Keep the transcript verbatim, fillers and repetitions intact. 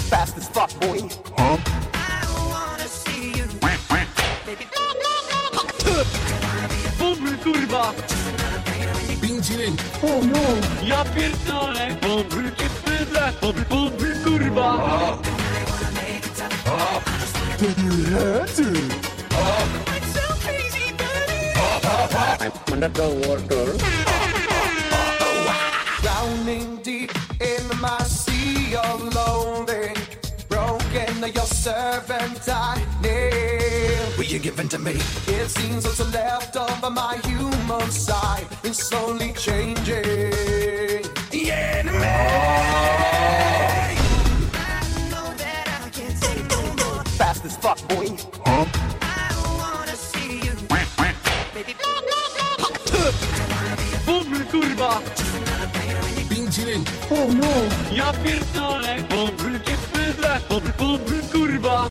Fast as fuck, boy. Huh? Bąbel, kurwa! Pięcilin. Oh no! Ja pierdolę! Bąbel, cię bydle! Bąbel, bąbel, kurwa! Underwater. Drowning deep in my sea of lonely, broken your servant I kneel. Will you give in to me? It seems what's left of my human side is slowly changing. The enemy. Fast as fuck, boy. Huh? Bąbel, kurwa! Pięcilin. Oh no! Ja pierdolę! Bąbel, cię bydle! Bąbel, bąbel, kurwa!